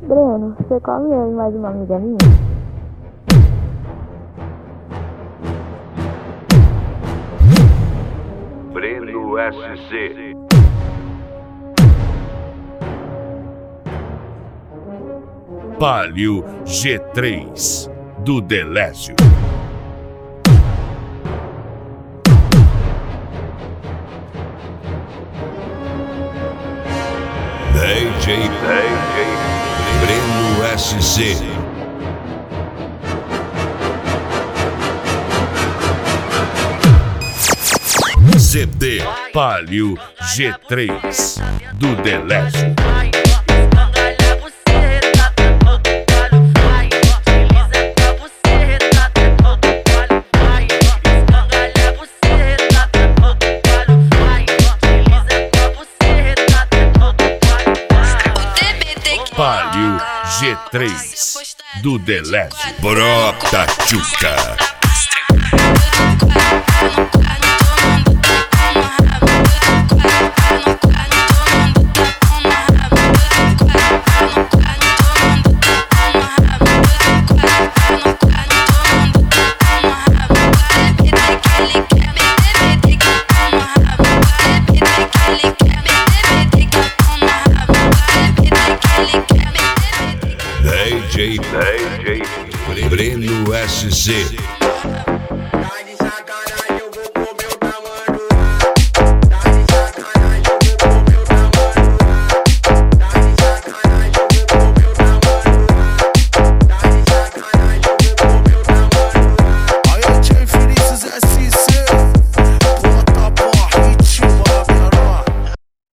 Breno, você come eu e mais uma amiga minha? Breno SC. Palio G3 do Delésio. DJ Breno SC. CD Palio G3 do Delésio. Palio G3 do Delésio. Brota Tchuca. DJ Breno SC.